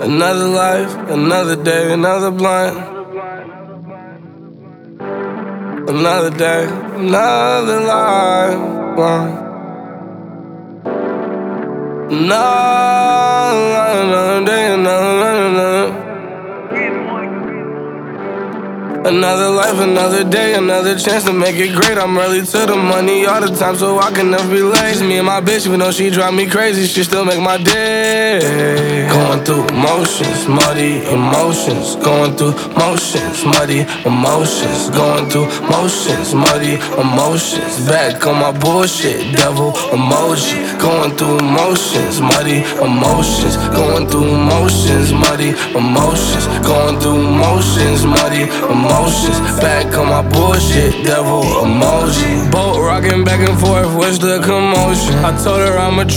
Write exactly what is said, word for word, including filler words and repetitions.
Another life, another day, another blunt. Another day, another life. Another, another day, another, another. Another life, another day, another chance to make it great. I'm early to the money all the time, so I can never be late. Me and my bitch, even though she drive me crazy, she still make my day. Going through motions, muddy emotions. Going through motions, muddy emotions. Going through motions, muddy emotions. Back on my bullshit, devil emoji. Going through motions, muddy emotions. Going through motions, muddy emotions. Going through motions, muddy emotions. Emotions, back on my bullshit, devil emoji. Boat rocking back and forth, what's the commotion? I told her I'm a